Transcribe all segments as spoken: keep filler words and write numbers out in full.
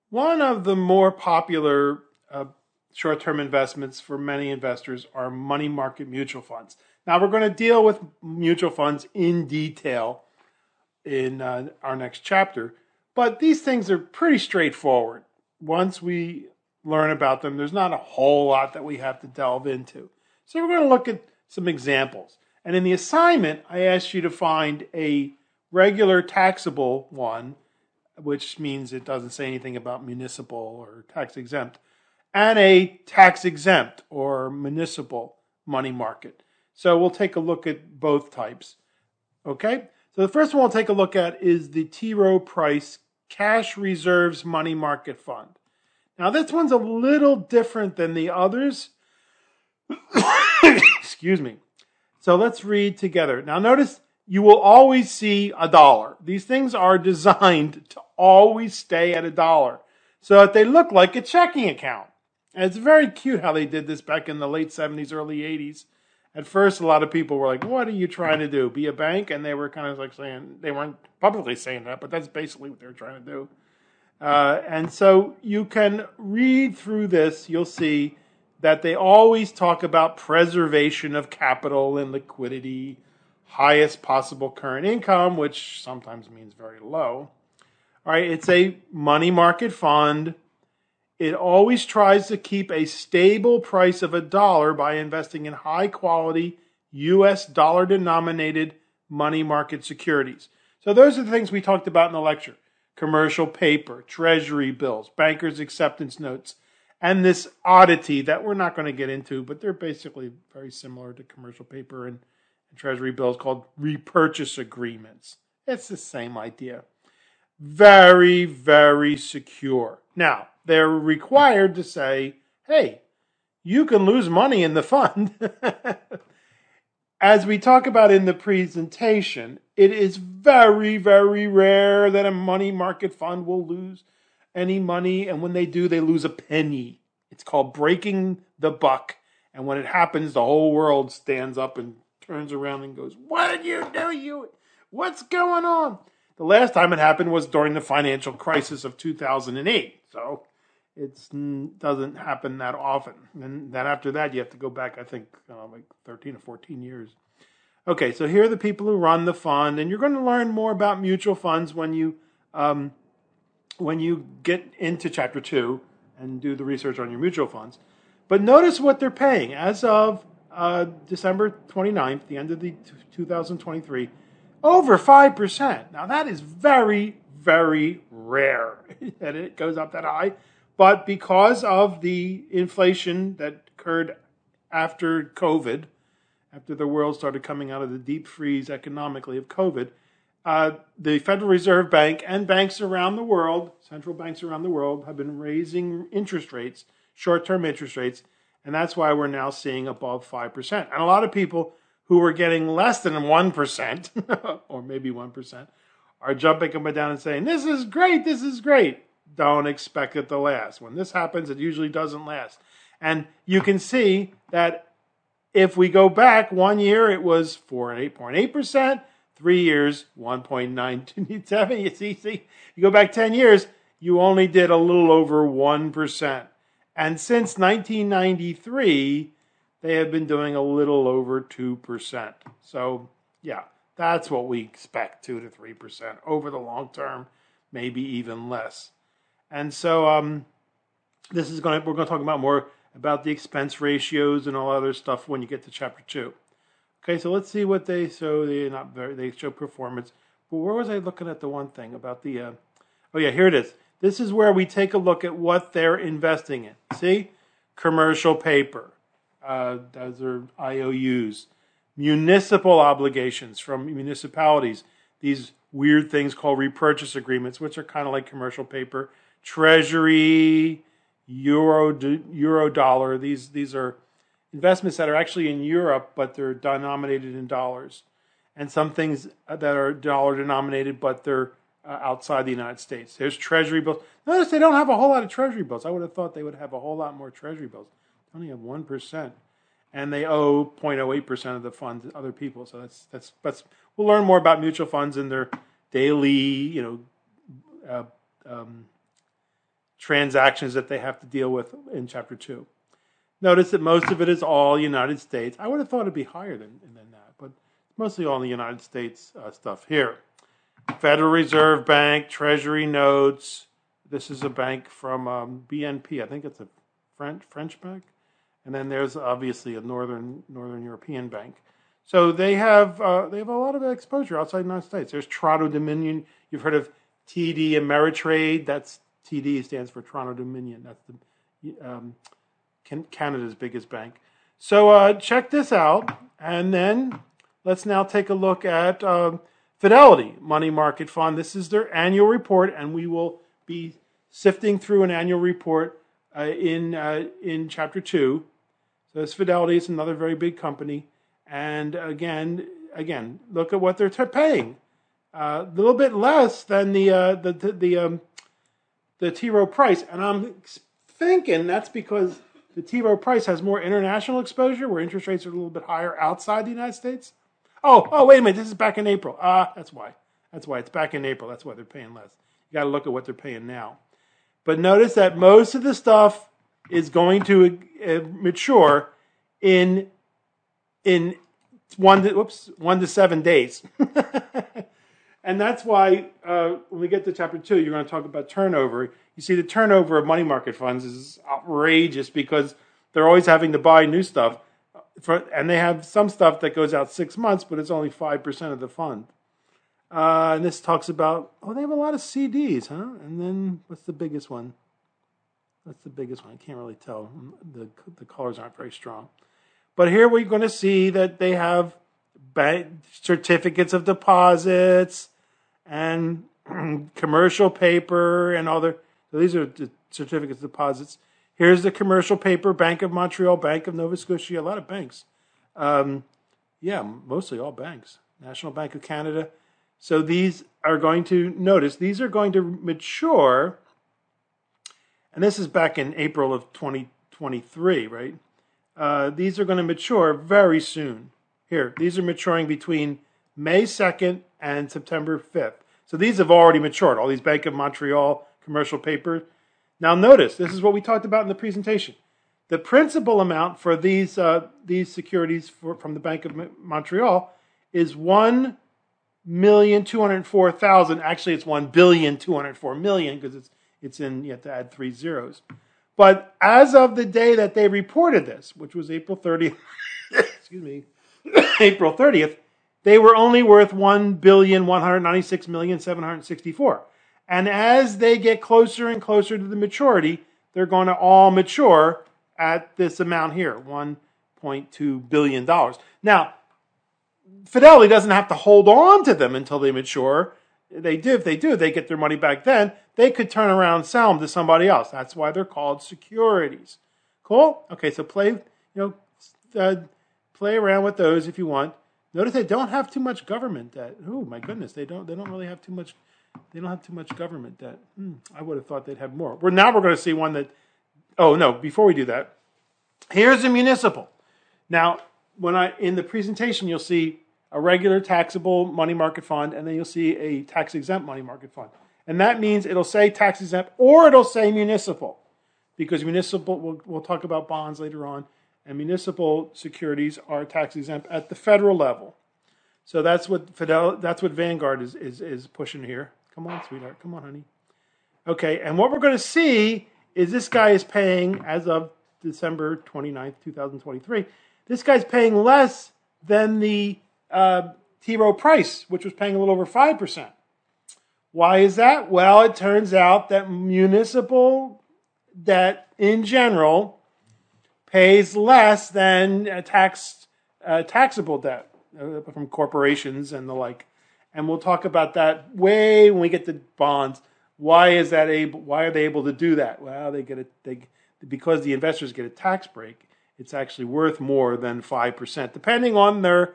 One of the more popular uh, short-term investments for many investors are money market mutual funds. Now, we're going to deal with mutual funds in detail in uh, our next chapter, but these things are pretty straightforward. Once we learn about them, there's not a whole lot that we have to delve into. So we're going to look at some examples. And in the assignment, I asked you to find a regular taxable one, which means it doesn't say anything about municipal or tax exempt, and a tax exempt or municipal money market. So we'll take a look at both types. Okay? So the first one we'll take a look at is the T. Rowe Price Cash Reserves Money Market Fund. Now this one's a little different than the others. Excuse me. So let's read together. Now notice you will always see a dollar. These things are designed to always stay at a dollar so that they look like a checking account. And it's very cute how they did this back in the late seventies, early eighties. At first, a lot of people were like, what are you trying to do? Be a bank? And they were kind of like saying, they weren't publicly saying that, but that's basically what they were trying to do. Uh, and so you can read through this. You'll see that they always talk about preservation of capital and liquidity, highest possible current income, which sometimes means very low. All right, it's a money market fund. It always tries to keep a stable price of a dollar by investing in high quality U S dollar denominated money market securities. So those are the things we talked about in the lecture. Commercial paper, treasury bills, bankers' acceptance notes, and this oddity that we're not going to get into, but they're basically very similar to commercial paper and, and treasury bills called repurchase agreements. It's the same idea. Very, very secure. Now, they're required to say, hey, you can lose money in the fund. As we talk about in the presentation, it is very, very rare that a money market fund will lose any money. And when they do, they lose a penny. It's called breaking the buck. And when it happens, the whole world stands up and turns around and goes, what did you do? You, what's going on? The last time it happened was during the financial crisis of two thousand eight. So it doesn't happen that often. And then after that, you have to go back, I think, uh, like thirteen or fourteen years. Okay, so here are the people who run the fund. And you're going to learn more about mutual funds when you um, when you get into chapter two and do the research on your mutual funds. But notice what they're paying. As of uh, December twenty-ninth, the end of the two thousand twenty-three, over five percent. Now that is very, very rare that it goes up that high. But because of the inflation that occurred after COVID, after the world started coming out of the deep freeze economically of COVID, uh, the Federal Reserve Bank and banks around the world, central banks around the world, have been raising interest rates, short-term interest rates, and that's why we're now seeing above five percent. And a lot of people who were getting less than one percent, or maybe one percent, are jumping up and down and saying, this is great, this is great. Don't expect it to last. When this happens, it usually doesn't last. And you can see that if we go back one year, it was four and eight point eight percent. Three years, one point nine two seven. You see, see, you go back ten years, you only did a little over one percent. And since nineteen ninety-three, they have been doing a little over two percent. So, yeah, that's what we expect, two to three percent over the long term, maybe even less. And so um, this is going to, we're going to talk about more about the expense ratios and all other stuff when you get to chapter two. Okay, so let's see what they show. They not very, they show performance. But where was I looking at the one thing about the, uh, oh yeah, here it is. This is where we take a look at what they're investing in. See? Commercial paper. Uh, those are I O Us. Municipal obligations from municipalities. These weird things called repurchase agreements, which are kind of like commercial paper. Treasury, euro, euro dollar. These these are investments that are actually in Europe, but they're denominated in dollars. And some things that are dollar denominated, but they're uh, outside the United States. There's treasury bills. Notice they don't have a whole lot of treasury bills. I would have thought they would have a whole lot more treasury bills. They only have one percent. And they owe zero point zero eight percent of the funds to other people. So that's, that's, that's, we'll learn more about mutual funds in their daily, you know, uh, um, transactions that they have to deal with in chapter two. Notice that most of it is all United States. I would have thought it'd be higher than, than that, but mostly all the United States uh, stuff here. Federal Reserve Bank, Treasury notes. This is a bank from um, B N P. I think it's a French French bank. And then there's obviously a northern Northern European bank. So they have uh, they have a lot of exposure outside the United States. There's Toronto Dominion. You've heard of T D Ameritrade. That's T D stands for Toronto Dominion. That's the um, Canada's biggest bank. So uh, check this out, and then let's now take a look at uh, Fidelity Money Market Fund. This is their annual report, and we will be sifting through an annual report uh, in uh, in chapter two. So this Fidelity is another very big company, and again, again, look at what they're t- paying. A uh, little bit less than the uh, the the the, um, the T. Rowe Price, and I'm thinking that's because the T. Rowe Price has more international exposure, where interest rates are a little bit higher outside the United States. Oh, oh, wait a minute, this is back in April. Ah, uh, that's why. That's why it's back in April. That's why they're paying less. You got to look at what they're paying now. But notice that most of the stuff is going to uh, mature in in one to, whoops one to seven days. And that's why uh, when we get to chapter two, you're going to talk about turnover. You see, the turnover of money market funds is outrageous because they're always having to buy new stuff. For, and they have some stuff that goes out six months, but it's only five percent of the fund. Uh, and this talks about, oh, they have a lot of C Ds, huh? And then what's the biggest one? What's the biggest one? I can't really tell. The, the colors aren't very strong. But here we're going to see that they have bank certificates of deposits and commercial paper and other. So these are the certificates of deposits. Here's the commercial paper, Bank of Montreal, Bank of Nova Scotia, a lot of banks. Um, yeah, mostly all banks. National Bank of Canada. So these are going to, notice, these are going to mature, and this is back in April of twenty twenty-three, right? Uh, these are going to mature very soon. Here, these are maturing between May second and September fifth. So these have already matured, all these Bank of Montreal commercial paper. Now notice, this is what we talked about in the presentation. The principal amount for these uh, these securities for, from the Bank of Montreal is one million two hundred four thousand. Actually, it's one billion two hundred four million because it's it's in, you have to add three zeros. But as of the day that they reported this, which was April thirtieth, excuse me, April thirtieth, they were only worth one billion one hundred ninety-six million seven hundred sixty-four. And as they get closer and closer to the maturity, they're going to all mature at this amount here, one point two billion dollars. Now, Fidelity doesn't have to hold on to them until they mature. They do. If they do, they get their money back then. They could turn around and sell them to somebody else. That's why they're called securities. Cool? Okay, so play, you know, uh, play around with those if you want. Notice they don't have too much government debt. Oh my goodness, they don't. They don't really have too much. They don't have too much government debt. Hmm, I would have thought they'd have more. We're now we're going to see one that. Oh no! Before we do that, here's a municipal. Now, when I in the presentation, you'll see a regular taxable money market fund, and then you'll see a tax exempt money market fund, and that means it'll say tax exempt or it'll say municipal, because municipal. We'll, we'll talk about bonds later on, and municipal securities are tax exempt at the federal level. So that's what Fidel. That's what Vanguard is is is pushing here. Come on, sweetheart. Come on, honey. Okay, and what we're going to see is this guy is paying, as of December twenty-ninth, twenty twenty-three, this guy's paying less than the uh, T. Rowe Price, which was paying a little over five percent. Why is that? Well, it turns out that municipal debt in general pays less than a tax, uh, taxable debt uh, from corporations and the like. And we'll talk about that way when we get to bonds. Why is that able? Why are they able to do that? Well, they get a they because the investors get a tax break. It's actually worth more than five percent, depending on their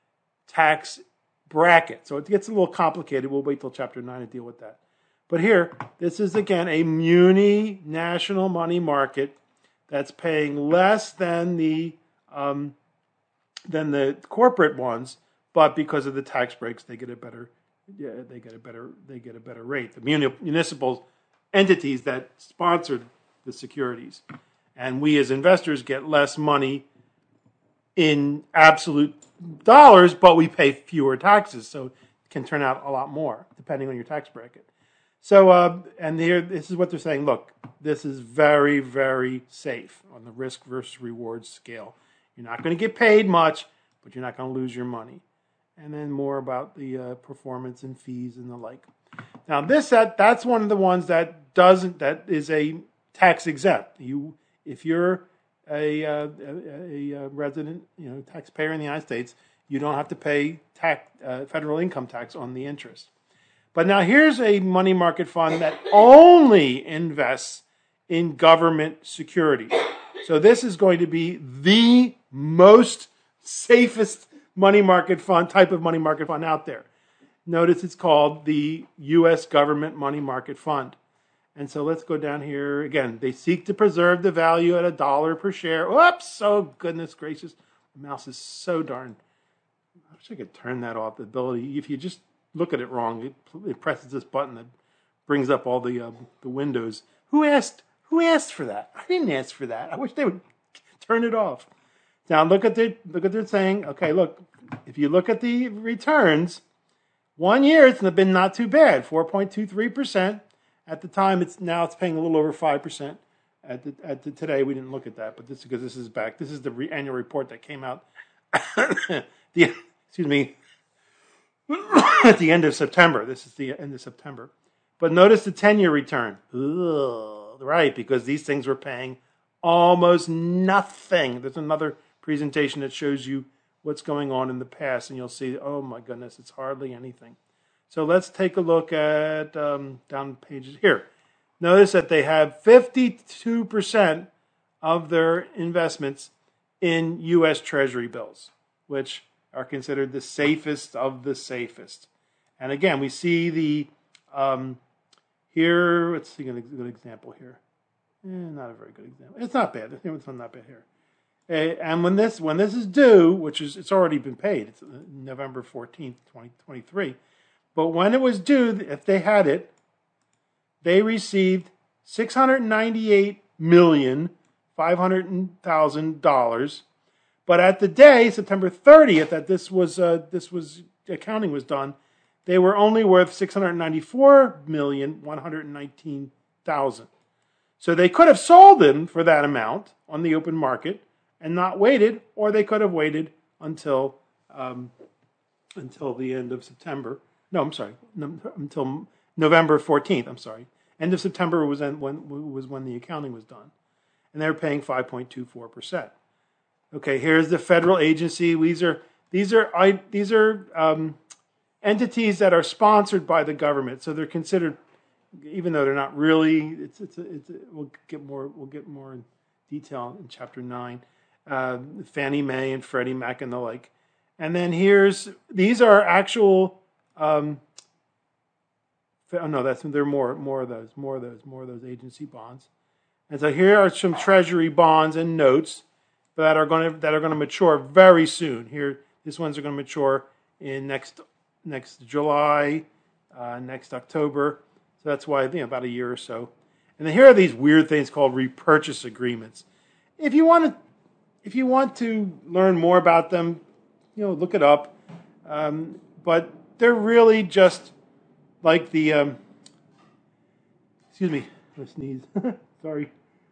tax bracket. So it gets a little complicated. We'll wait till chapter nine to deal with that. But here, this is again a muni national money market that's paying less than the um, than the corporate ones, but because of the tax breaks, they get a better. Yeah, they get a better. They get a better rate. The muni- municipals entities that sponsored the securities. And we as investors get less money in absolute dollars, but we pay fewer taxes. So it can turn out a lot more, depending on your tax bracket. So, uh, and here, this is what they're saying. Look, this is very, very safe on the risk versus reward scale. You're not going to get paid much, but you're not going to lose your money. And then more about the uh, performance and fees and the like. Now, this that that's one of the ones that doesn't that is a tax exempt. You, if you're a, uh, a, a resident, you know, taxpayer in the United States, you don't have to pay tax, uh, federal income tax on the interest. But now here's a money market fund that only invests in government securities. So this is going to be the most safest money market fund, type of money market fund out there. Notice it's called the U S Government Money Market Fund. And so let's go down here. Again, they seek to preserve the value at a dollar per share. Whoops, oh goodness gracious. The mouse is so darn. I wish I could turn that off, the ability. If you just look at it wrong, it, it presses this button that brings up all the uh, the windows. Who asked? Who asked for that? I didn't ask for that. I wish they would turn it off. Now look at the look at their saying. Okay, look. If you look at the returns, one year it's been not too bad, four point two three percent. At the time, it's now it's paying a little over five percent. At the at the today, we didn't look at that, but this because this is back. This is the re- annual report that came out. the excuse me. At the end of September. This is the end of September. But notice the ten-year return. Ugh, right, because these things were paying almost nothing. There's another presentation that shows you what's going on in the past, and you'll see, oh my goodness, it's hardly anything. So let's take a look at um, down pages here. Notice that they have fifty-two percent of their investments in U S Treasury bills, which are considered the safest of the safest. And again, we see the, um, here, let's see a good example here. Eh, not a very good example. It's not bad. It's not bad here. Uh, and when this when this is due, which is, it's already been paid, it's November fourteenth, twenty twenty-three. But when it was due, if they had it, they received six hundred ninety-eight million five hundred thousand dollars. But at the day, September thirtieth, that this was uh, this was accounting was done, they were only worth six hundred ninety-four million one hundred nineteen thousand. So they could have sold them for that amount on the open market and not waited, or they could have waited until um, until the end of September. No, I'm sorry, no, until November fourteenth. I'm sorry, end of September was when was when the accounting was done, and they were paying five point two four percent. Okay, here's the federal agency. These are these are I, these are um, entities that are sponsored by the government, so they're considered, even though they're not really. It's it's, a, it's a, we'll get more we'll get more in detail in chapter nine. Uh, Fannie Mae and Freddie Mac and the like, and then here's these are actual. Um, oh no, that's there are more more of those more of those more of those agency bonds. And so here are some Treasury bonds and notes that are going to that are going to mature very soon. Here, these ones are going to mature in next next July, uh, next October. So that's why, you know, about a year or so. And then here are these weird things called repurchase agreements. If you want to, if you want to learn more about them, you know, look it up. Um, but they're really just like the. Um, excuse me, I sneeze. Sorry.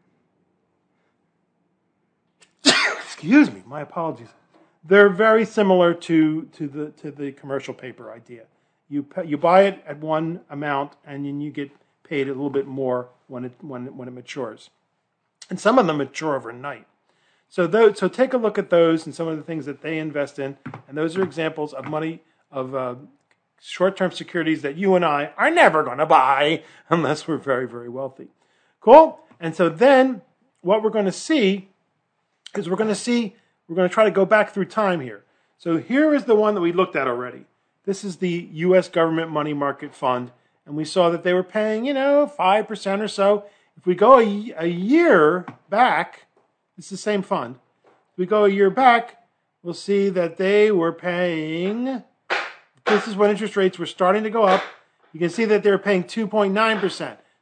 Excuse me, my apologies. They're very similar to, to the to the commercial paper idea. You pay, you buy it at one amount, and then you get paid a little bit more when it when when it matures. And some of them mature overnight. So those, so take a look at those and some of the things that they invest in, and those are examples of money of uh, short-term securities that you and I are never going to buy unless we're very very wealthy. Cool. And so then what we're going to see is we're going to see, we're going to try to go back through time here. So here is the one that we looked at already. This is the U S Government Money Market Fund, and we saw that they were paying, you know, five percent or so. If we go a, a year back, it's the same fund. If we go a year back, we'll see that they were paying, this is when interest rates were starting to go up. You can see that they were paying two point nine percent.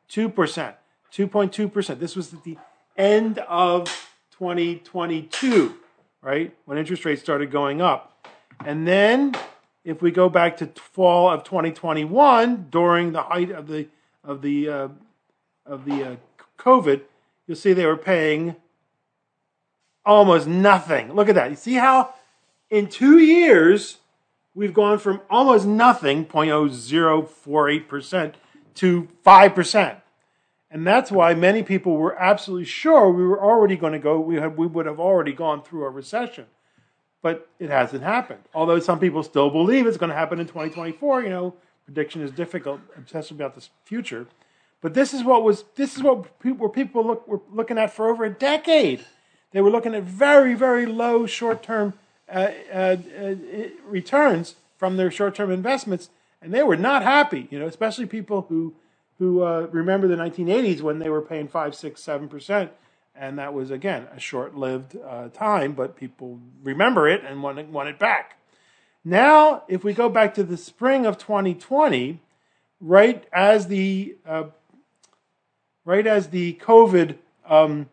two percent, two point two percent. This was at the end of twenty twenty-two, right? When interest rates started going up. And then if we go back to fall of twenty twenty-one, during the height of the of the uh, of the uh, COVID, you'll see they were paying almost nothing. Look at that. You see how in two years we've gone from almost nothing, zero point zero zero four eight percent, to five percent. And that's why many people were absolutely sure we were already going to go, we, had, we would have already gone through a recession. But it hasn't happened. Although some people still believe it's going to happen in twenty twenty-four. You know, prediction is difficult, especially about the future. But this is what was this is what people, were people look, were looking at for over a decade. They were looking at very, very low short-term uh, uh, uh, returns from their short-term investments, and they were not happy. You know, especially people who who uh, remember the nineteen eighties when they were paying five, six, seven percent. And that was, again, a short-lived uh, time, but people remember it and want it, want it back. Now, if we go back to the spring of twenty twenty, right as the uh, right as the COVID um,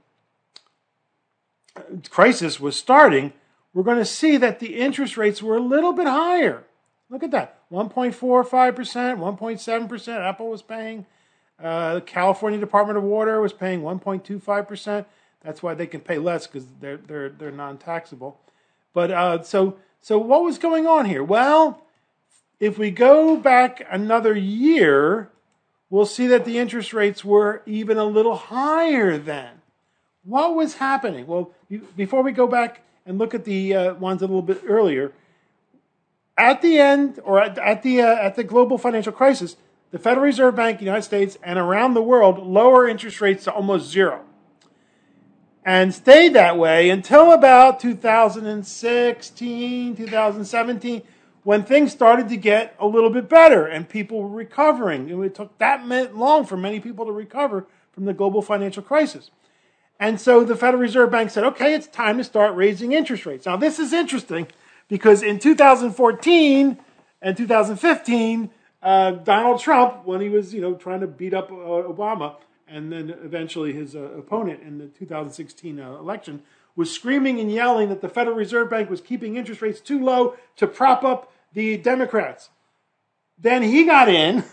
crisis was starting, we're going to see that the interest rates were a little bit higher. Look at that, one point four five percent, one point seven percent. Apple was paying. Uh, the California Department of Water was paying one point two five percent. That's why they can pay less, because they're they're they're non-taxable. But uh, so so what was going on here? Well, if we go back another year, we'll see that the interest rates were even a little higher then. What was happening? Well, you, before we go back and look at the uh, ones a little bit earlier, at the end or at, at the uh, at the global financial crisis, the Federal Reserve Bank of the United States and around the world lower interest rates to almost zero. And stayed that way until about two thousand sixteen, two thousand seventeen, when things started to get a little bit better and people were recovering. And it took that long for many people to recover from the global financial crisis. And so the Federal Reserve Bank said, okay, it's time to start raising interest rates. Now, this is interesting because in two thousand fourteen and two thousand fifteen, uh, Donald Trump, when he was, you know, trying to beat up uh, Obama, and then eventually his uh, opponent in the two thousand sixteen uh, election, was screaming and yelling that the Federal Reserve Bank was keeping interest rates too low to prop up the Democrats. Then he got in,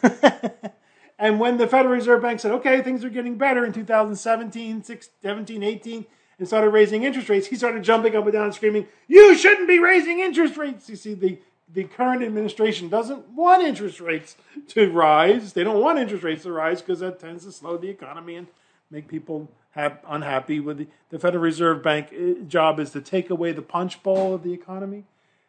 and when the Federal Reserve Bank said, okay, things are getting better in two thousand seventeen, seventeen, eighteen, and started raising interest rates, he started jumping up and down and screaming, you shouldn't be raising interest rates. You see, the The current administration doesn't want interest rates to rise. They don't want interest rates to rise because that tends to slow the economy and make people have, unhappy with the, the Federal Reserve Bank job is to take away the punch bowl of the economy.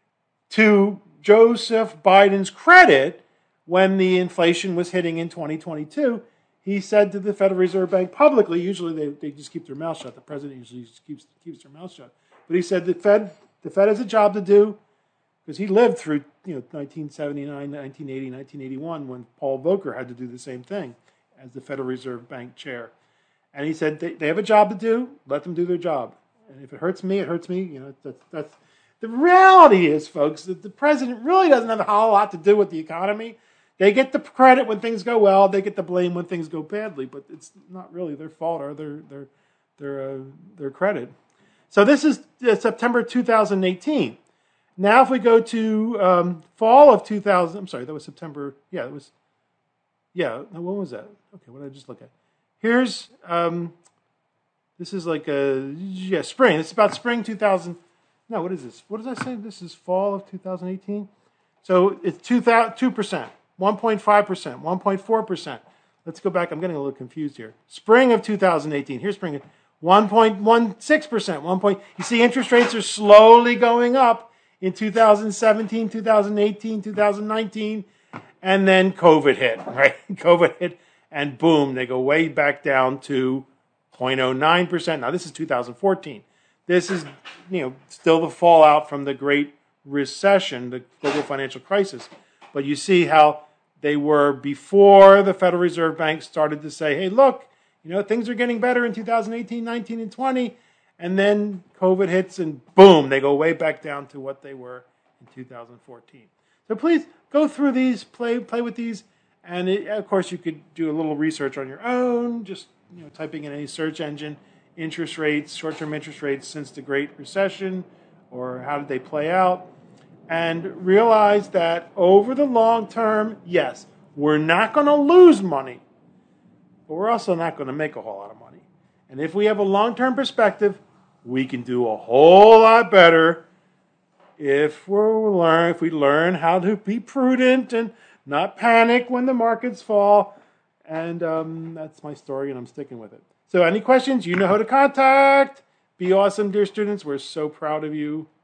To Joseph Biden's credit, when the inflation was hitting in twenty twenty-two, he said to the Federal Reserve Bank publicly, usually they, they just keep their mouth shut. The president usually just keeps, keeps their mouth shut. But he said the Fed, the Fed has a job to do, because he lived through, you know, nineteen seventy-nine, nineteen eighty, nineteen eighty-one, when Paul Volcker had to do the same thing as the Federal Reserve Bank chair. And he said they, they have a job to do. Let them do their job. And if it hurts me, it hurts me. You know, that's that's the reality is, folks, that the president really doesn't have a whole lot to do with the economy. They get the credit when things go well. They get the blame when things go badly. But it's not really their fault or their their their uh, their credit. So this is uh, September two thousand eighteen. Now, if we go to um, fall of two thousand, I'm sorry, that was September. Yeah, it was. Yeah, when was that? Okay, what did I just look at? Here's um, this is like a yeah spring. It's about spring two thousand. No, what is this? What did I say? This is fall of two thousand eighteen. So it's two percent, one point five percent, one point four percent. Let's go back. I'm getting a little confused here. Spring of two thousand eighteen. Here's spring of one point one six percent. One point. You see, interest rates are slowly going up. In two thousand seventeen, two thousand eighteen, two thousand nineteen, and then COVID hit, right? COVID hit, and boom, they go way back down to zero point zero nine percent. Now, this is two thousand fourteen. This is, you know, still the fallout from the Great Recession, the global financial crisis. But you see how they were before the Federal Reserve Bank started to say, hey, look, you know, things are getting better in two thousand eighteen, nineteen, and twenty. And then COVID hits and boom, they go way back down to what they were in two thousand fourteen. So please go through these, play play with these, And it, of course, you could do a little research on your own, just you know, typing in any search engine, interest rates, short-term interest rates since the Great Recession, or how did they play out, and realize that over the long term, yes, we're not going to lose money, but we're also not going to make a whole lot of money. And if we have a long-term perspective, we can do a whole lot better if we learn if we learn how to be prudent and not panic when the markets fall. And um, that's my story, and I'm sticking with it. So any questions, you know who to contact. Be awesome, dear students. We're so proud of you.